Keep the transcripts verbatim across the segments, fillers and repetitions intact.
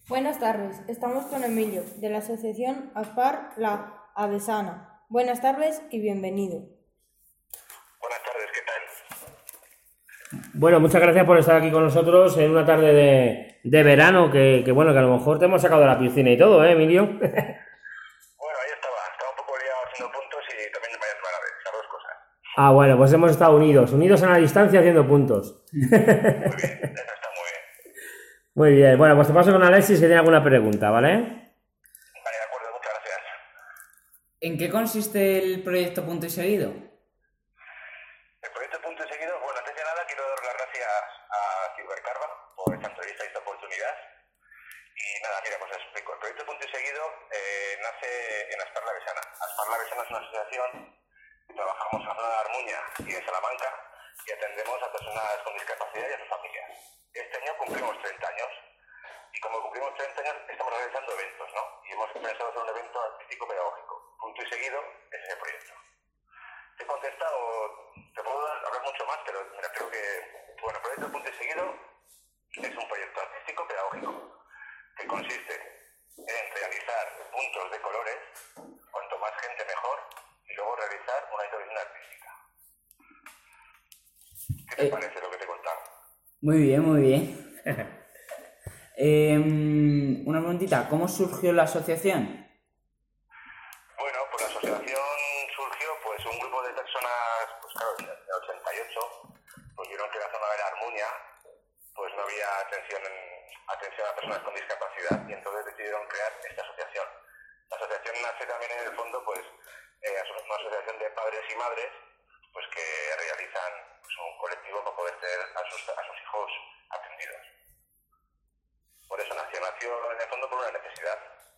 Buenas tardes, estamos con Emilio, de la asociación Aspar La Avesana. Buenas tardes y bienvenido. Buenas tardes, ¿qué tal? Bueno, muchas gracias por estar aquí con nosotros en una tarde de, de verano, que, que bueno, que a lo mejor te hemos sacado de la piscina y todo, ¿eh, Emilio? Bueno, ahí estaba, estaba un poco liado haciendo puntos y también me llaman a ver, esas dos cosas. Ah, bueno, pues hemos estado unidos, unidos a la distancia haciendo puntos. Muy bien, eso está muy bien. Muy bien, bueno, pues te paso con Alexis que tiene alguna pregunta, ¿vale? Vale, de acuerdo, muchas gracias. ¿En qué consiste el proyecto Punto y Seguido? El proyecto Punto y Seguido, bueno, antes de nada quiero dar las gracias a Cibercarva por esta entrevista y esta oportunidad. Y nada, mira, pues os explico. El proyecto Punto y Seguido eh, nace en Aspar La Avesana. Aspar La Avesana es una asociación que trabajamos en la zona de Armuña y de Salamanca y atendemos a personas con discapacidad y a sus familias. Este año cumplimos treinta años y como cumplimos treinta años estamos realizando eventos, ¿no? Y hemos pensado hacer un evento artístico pedagógico. Punto y Seguido es ese proyecto. Te he contestado, te puedo hablar mucho más, pero mira, creo que, bueno, el proyecto Punto y Seguido es un proyecto artístico pedagógico que consiste en realizar puntos de colores, cuanto más gente mejor, y luego realizar una intervención artística. ¿Qué te Eh, parece lo que te he contado? Muy bien, muy bien. eh, una preguntita, ¿cómo surgió la asociación? Bueno, pues la asociación surgió, pues un grupo de personas, pues claro, en el ochenta y ocho, pues vieron que en la zona de la Armuña, pues no había atención, en, atención a personas con discapacidad y entonces decidieron crear esta asociación. La asociación nace también en el fondo, pues, eh, una asociación de padres y madres, pues que realizan pues, un colectivo para poder tener a sus, a sus hijos atendidos. Por eso nació, nació en el fondo por una necesidad.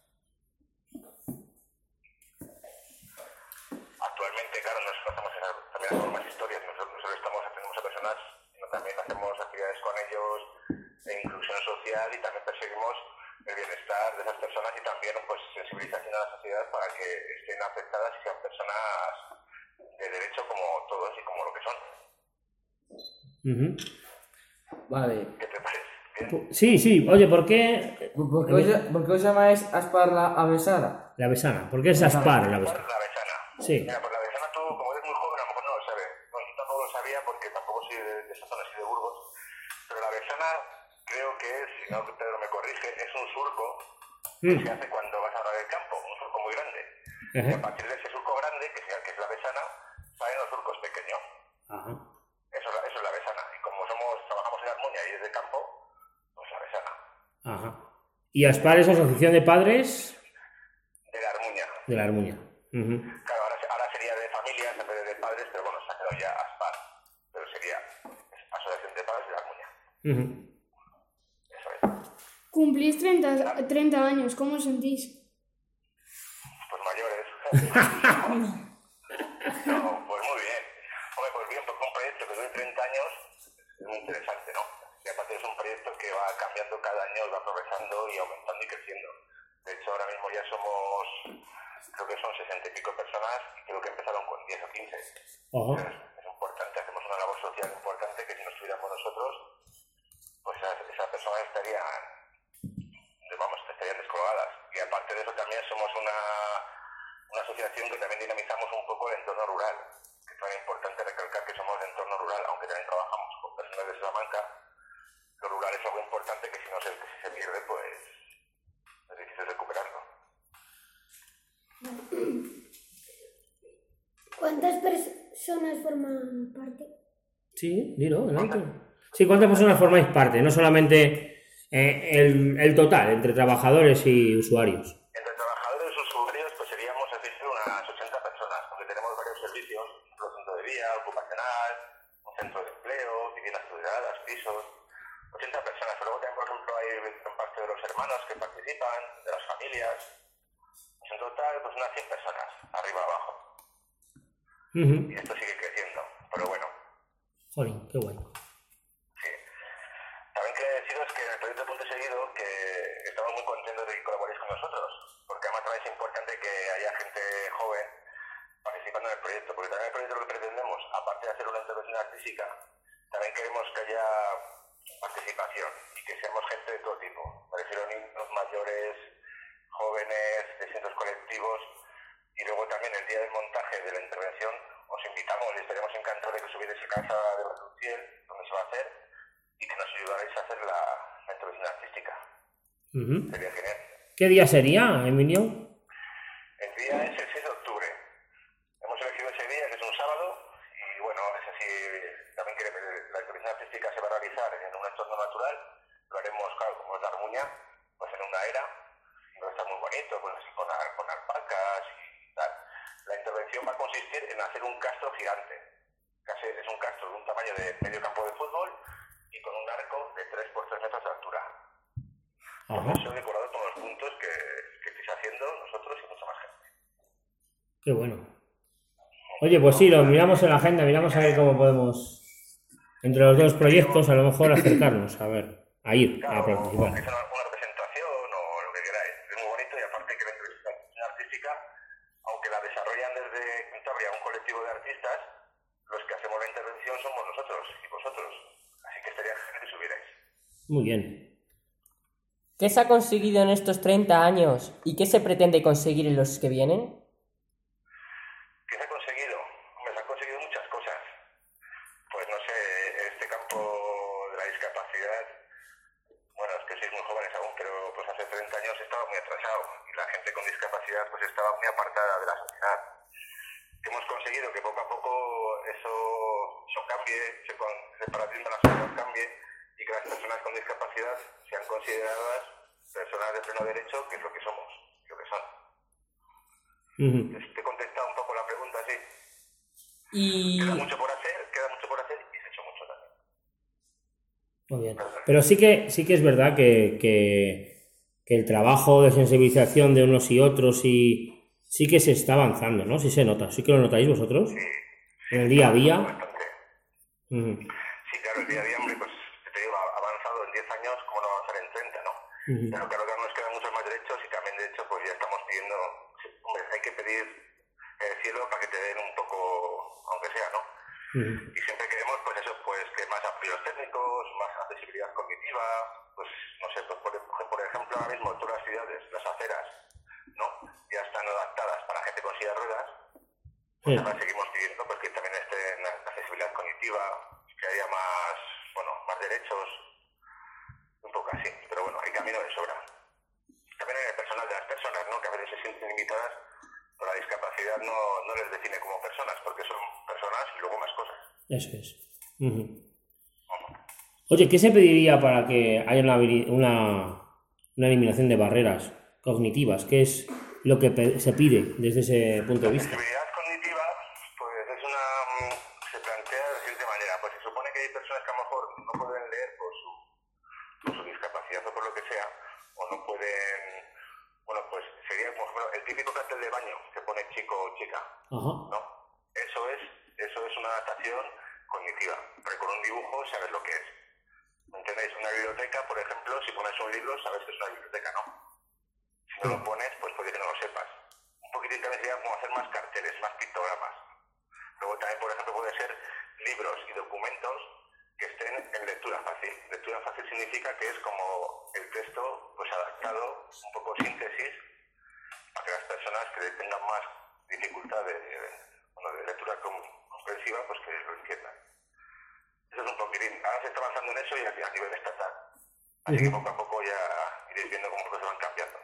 Actualmente, claro, nosotros hacemos también hacemos más historias, nosotros, nosotros estamos atendemos a personas, sino también hacemos actividades con ellos de inclusión social y también perseguimos el bienestar de esas personas y también pues sensibilización a la sociedad para que estén aceptadas y sean personas de derecho como todos y como lo que son. Uh-huh. Vale. ¿Qué te parece? ¿Bien? Sí, sí, oye, ¿por qué...? ¿Por qué os, por qué os llamáis Aspar La Avesana? La Avesana, ¿por qué es Aspar la Por Avesana? la Avesana. Sí. Mira, por la Avesana tú, como eres muy joven, a lo mejor no lo sabes. Bueno, yo tampoco lo sabía porque tampoco soy de, de esa zona, soy de Burgos. Pero la Avesana creo que es, si no Pedro me corrige, es un surco que Mm. se hace cuando vas a hablar del campo, un surco muy grande. Ajá. Y a partir de ese surco grande, que, sea, que es la Avesana, salen los surcos pequeños. Ajá. Eso, es la- eso es la Avesana. Y como somos, trabajamos en Armuña y es de campo, pues la Avesana. Ajá. ¿Y Aspar es Asociación de Padres De la Armuña. de la Armuña? Uh-huh. Claro, ahora, ahora sería de familias en vez de de padres, pero bueno, se ha quedado ya Aspar. Pero sería Asociación de Padres de la Armuña. Uh-huh. Eso es. Cumplís treinta, treinta años, ¿cómo os sentís? Pues mayores. No, pues muy bien. Hombre, pues bien, porque un proyecto que dure treinta años es muy interesante, ¿no? Y aparte es un proyecto que va cambiando cada año, va progresando y aumentando y creciendo. De hecho, ahora mismo ya somos, creo que son sesenta y pico personas y creo que empezaron con diez o quince. Ajá. Es, es importante, hacemos una labor social importante que si nos tuviéramos nosotros, pues esas, esas personas estarían, vamos, estarían descolgadas. Y aparte de eso también somos una, una asociación que también dinamizamos un poco el entorno rural. Que es también importante recalcar que somos de entorno rural, aunque también trabajamos con personas de Salamanca. Lo rural es algo importante que si no se, que si se pierde, pues es difícil recuperarlo. ¿Cuántas personas forman parte? Sí, dilo, adelante. Sí, ¿cuántas personas formáis parte? No solamente eh, el, el total, entre trabajadores y usuarios. Entre trabajadores y usuarios, pues seríamos así unas ochenta personas, porque tenemos varios servicios, un centro de día, ocupacional, un centro de empleo, viviendas tuteladas, pisos, ochenta personas. Pero luego también, por ejemplo, hay en parte de los hermanos que participan, de las familias. Pues en total, pues unas cien personas, arriba abajo. Uh-huh. Y esto sigue creciendo, pero bueno. Jolín, qué bueno. Sí. También que deciros que en el proyecto Punto y Seguido que estamos muy contentos de que colaboréis con nosotros, porque además también es importante que haya gente joven participando en el proyecto, porque también el proyecto lo que pretendemos, aparte de hacer una intervención artística, también queremos que haya participación y que seamos gente de todo tipo, Me refiero a niños, mayores, jóvenes, distintos colectivos. Y luego también el día del montaje de la intervención os invitamos y estaríamos encantados de que subierais a casa de Barruciel, donde se va a hacer, y que nos ayudarais a hacer la, la intervención artística. Uh-huh. Sería genial. ¿Qué día sería, Emilio? El día es el seis de octubre. Hemos elegido ese día, que es un sábado, y bueno, ese sí, también que la intervención artística se va a realizar en un entorno natural. Lo haremos, claro, como es la Armuña, pues en una era, y va a estar muy bonito, pues así con, con alpacas y tal. La intervención va a consistir en hacer un castro gigante. Casi es un castro de un tamaño de medio campo de fútbol y con un arco de tres por tres metros de altura. Ajá. Eso he decorado todos los puntos que, que estáis haciendo nosotros y mucha más gente. Qué bueno. Oye, pues sí, lo miramos en la agenda, miramos a ver cómo podemos, entre los dos proyectos, a lo mejor acercarnos, a ver, a ir claro, a participar. Una, una representación o lo que queráis. Es muy bonito y aparte que la intervención artística, aunque la desarrollan desde Cantabria un colectivo de artistas, los que hacemos la intervención somos nosotros y vosotros. Así que estaría genial que subierais. Muy bien. ¿Qué se ha conseguido en estos treinta años y qué se pretende conseguir en los que vienen? ¿Qué se ha conseguido? Hombre, se han conseguido muchas cosas. Pues no sé, este campo de la discapacidad, bueno, es que sois muy jóvenes aún, pero pues hace treinta años estaba muy atrasado y la gente con discapacidad pues estaba muy apartada de la sociedad. Hemos conseguido que poco a poco eso, eso cambie, se, el paradigma de la sociedad cambie y que las personas con discapacidad sean consideradas personas de pleno derecho, que es lo que somos, lo que son. Uh-huh. Te he contestado un poco la pregunta, sí. Y... Queda mucho por hacer, queda mucho por hacer y se ha hecho mucho también. Muy bien. Pero sí que, sí que es verdad que, que, que el trabajo de sensibilización de unos y otros y sí que se está avanzando, ¿no? Sí se nota. ¿Sí que lo notáis vosotros? Sí. En el día a día. Bastante. Uh-huh. Sí, claro, el día a día, hombre, pues te digo, ha avanzado en diez años, ¿cómo no avanzar en treinta, no? Uh-huh. Claro, claro que nos quedan muchos más derechos y también, de hecho, pues ya estamos pidiendo, hombre, hay que pedir el cielo para que te den un poco, aunque sea, ¿no? Uh-huh. Y siempre queremos, pues eso, pues que más apoyos técnicos, más accesibilidad cognitiva, pues no sé, pues por, por ejemplo, ahora mismo todas las ciudades, las aceras, ¿no? Ya están adaptadas para gente con silla de ruedas. Pues ahora seguimos pidiendo pues que también esté en la accesibilidad cognitiva, que haya más, bueno, más derechos, un poco así, pero bueno, hay camino de sobra. También en el personal de las personas, ¿no? Que a veces se sienten limitadas, pero la discapacidad no, no les define como personas, porque son personas y luego más cosas. Eso es. Uh-huh. Uh-huh. Oye, ¿qué se pediría para que haya una, una, una eliminación de barreras cognitivas? ¿Qué es lo que se pide desde ese punto de vista? La accesibilidad cognitiva, pues es una, se plantea de la siguiente manera, pues se supone que hay personas que a lo mejor no pueden leer por su, por su discapacidad o por lo que sea, o no pueden, bueno, pues sería como el típico cartel de baño que pone chico o chica, Ajá. ¿no? Eso es, eso es una adaptación cognitiva, pero con un dibujo sabes lo que es. ¿Me entendéis? Una biblioteca, por ejemplo, si pones un libro sabes que es una biblioteca, ¿no? Si no lo pones, pues puede que no lo sepas. Un poquitín también sería como hacer más carteles, más pictogramas. Luego también, por ejemplo, puede ser libros y documentos que estén en lectura fácil. Lectura fácil significa que es como el texto pues adaptado, un poco síntesis, para que las personas que tengan más dificultad de, de, bueno, de lectura comprensiva, pues que lo entiendan. Eso es un poquitín. Ahora se está avanzando en eso y a nivel estatal. Así uh-huh. que poco a poco ya iréis viendo cómo cosas van cambiando.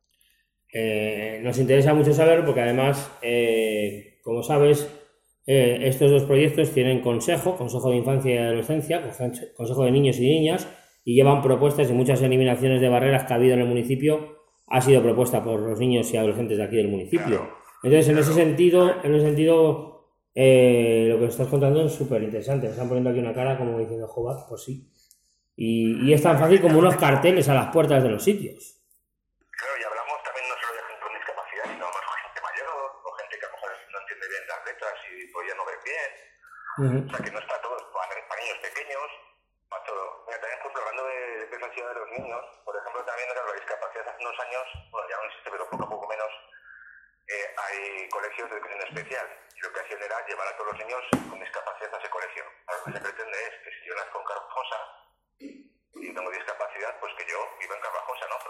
Eh, nos interesa mucho saber porque además, eh, como sabes, eh, estos dos proyectos tienen consejo, Consejo de Infancia y Adolescencia, Consejo de Niños y Niñas, y llevan propuestas y muchas eliminaciones de barreras que ha habido en el municipio ha sido propuesta por los niños y adolescentes de aquí del municipio. Claro. Entonces, en ese sentido, en ese sentido eh, lo que estás contando es súper interesante. Me están poniendo aquí una cara como diciendo, joder, pues sí. Y, y es tan fácil como unos carteles a las puertas de los sitios. Claro, y hablamos también no solo de gente con discapacidad, sino más gente mayor o gente que a lo mejor no entiende bien las letras y pues ya no ve bien. Uh-huh. O sea, que no está todo, para, para niños pequeños, para todo. Mira, también, por ejemplo, hablando de, de presencia de los niños, por ejemplo, también claro, la discapacidad hace unos años, bueno, ya no existe, pero poco a poco menos, eh, hay colegios de educación especial. Y lo que hacían era llevar a todos los niños con discapacidad a ese colegio. Ahora, lo que se pretende es que si yo nazco en Carvajosa y tengo discapacidad, pues que yo viva en Carvajosa, ¿no?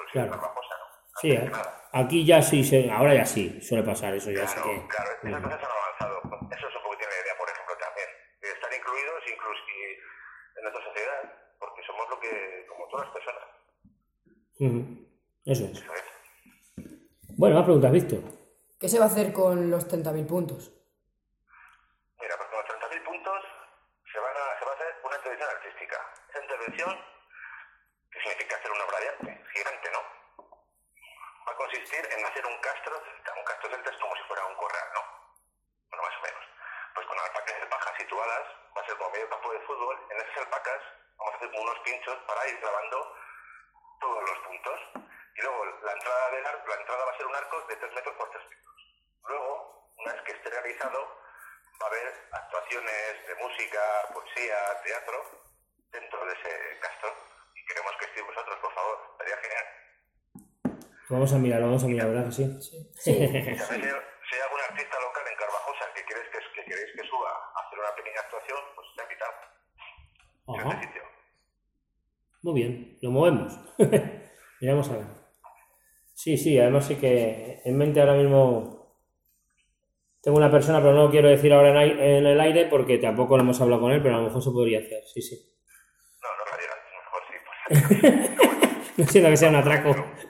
el Claro. señor Carvajosa, ¿no? Sí, Antes ¿eh? que nada. Aquí ya sí, se- ahora ya sí, suele pasar eso, ya sé Claro, que... claro, esas cosas han avanzado. Eso es un poco tiene la idea, por ejemplo, también. De estar incluidos incluso en nuestra sociedad, porque somos lo que, como todas las personas. Ujú. Eso es. Eso es. Bueno, más preguntas, Víctor. ¿Qué se va a hacer con los treinta mil puntos? Mira, pues con los treinta mil puntos se, van a, se va a hacer una intervención artística. Esa intervención, que significa hacer una obra de arte, gigante, ¿no? Va a consistir en hacer un castro celta. Un castro celta es como si fuera un corral, ¿no? Bueno, más o menos. Pues con alpacas de paja situadas, va a ser como medio campo de fútbol. En esas alpacas vamos a hacer como unos pinchos para ir clavando todos los puntos. Y luego la entrada del arco, la entrada va a ser un arco de tres metros por tres metros. Luego, una vez que esté realizado, va a haber actuaciones de música, poesía, teatro dentro de ese castro. Y queremos que estéis vosotros, por favor. Estaría genial. Vamos a mirar, vamos a mirar, ¿verdad que sí? Si, también si, si hay algún artista local en Carvajosa que queréis que, que, queréis que suba a hacer una pequeña actuación, pues está invitado. En Ajá. este sitio. Muy bien, lo movemos. Miramos a ver. Sí, sí, además sí que en mente ahora mismo tengo una persona, pero no lo quiero decir ahora en, ai- en el aire porque tampoco lo hemos hablado con él, pero a lo mejor se podría hacer, sí, sí. No, no la digas, mejor sí. Pues. No siento que sea un atraco.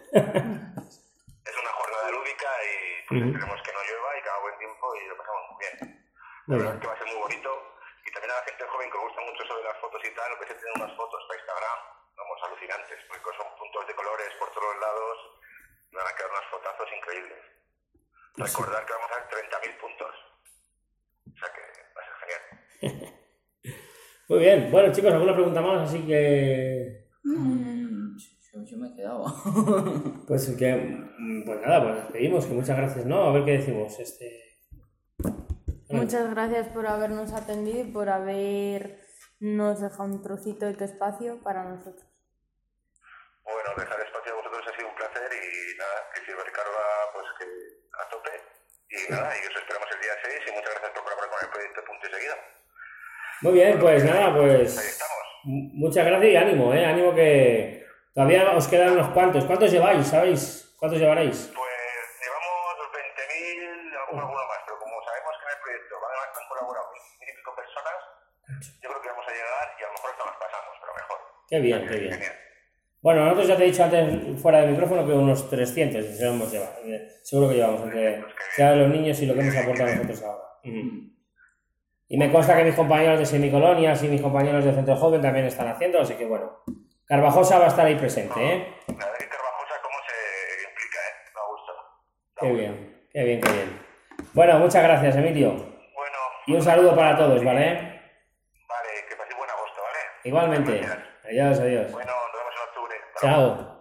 Es una jornada lúdica y pues, Ujú. esperemos que no llueva y que haga buen tiempo y lo pasamos muy bien. La Muy verdad bien. es que va a ser muy bonito y también a la gente joven que le gusta mucho eso de las fotos y tal, lo que se tienen unas fotos para Instagram, vamos, alucinantes, porque son puntos de colores por todos lados y van a quedar unas fotazos increíbles. Recordar que vamos a ver treinta mil puntos. O sea que va a ser genial. Muy bien, bueno chicos, alguna pregunta más, así que... Mm, yo, yo me he quedado. Pues que, pues nada, pues despedimos, que muchas gracias, ¿no? A ver qué decimos, este... Muchas gracias por habernos atendido y por habernos dejado un trocito de tu espacio para nosotros. Bueno, dejar espacio a vosotros ha sido un placer y nada, que Silvercarva pues que a tope y nada, y os esperamos el día seis y muchas gracias por colaborar con el proyecto Punto y Seguido. Muy bien, pues nada, Ahí pues... estamos. m- Muchas gracias y ánimo, ¿eh? Ánimo que... Todavía os quedan unos cuantos. ¿Cuántos lleváis, sabéis? ¿Cuántos llevaréis? Pues llevamos veinte mil, alguno, alguno más, pero como sabemos que en el proyecto van, han colaborado mil y pico personas, yo creo que vamos a llegar y a lo mejor hasta nos pasamos, pero mejor. Qué bien, qué bien. Genial. Bueno, nosotros ya te he dicho antes fuera de micrófono que unos trescientos se hemos llevado. Eh, Seguro que llevamos entre ya los niños y lo que hemos aportado nosotros ahora. Ujú. Y me consta que mis compañeros de Semicolonias y mis compañeros de Centro Joven también están haciendo, así que bueno. Carvajosa va a estar ahí presente, ¿eh? La verdad que Carvajosa cómo se implica, ¿eh? Me gusta. Qué bien, qué bien, qué bien. Bueno, muchas gracias, Emilio. Bueno. Y un saludo para todos, ¿vale? Vale, que paséis buen agosto, ¿vale? Igualmente. Gracias. Adiós, adiós. Bueno, nos vemos en octubre. Hasta luego. Chao.